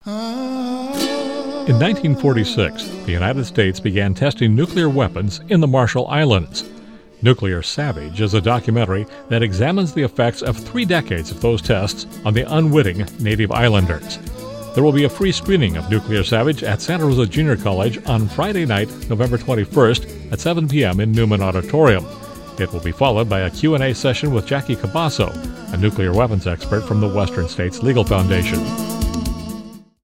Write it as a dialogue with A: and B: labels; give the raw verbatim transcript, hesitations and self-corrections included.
A: In nineteen forty-six, the United States began testing nuclear weapons in the Marshall Islands. Nuclear Savage is a documentary that examines the effects of three decades of those tests on the unwitting native islanders. There will be a free screening of Nuclear Savage at Santa Rosa Junior College on Friday night, November twenty-first at seven p.m. in Newman Auditorium. It will be followed by a Q and A session with Jackie Cabasso, a nuclear weapons expert from the Western States Legal Foundation.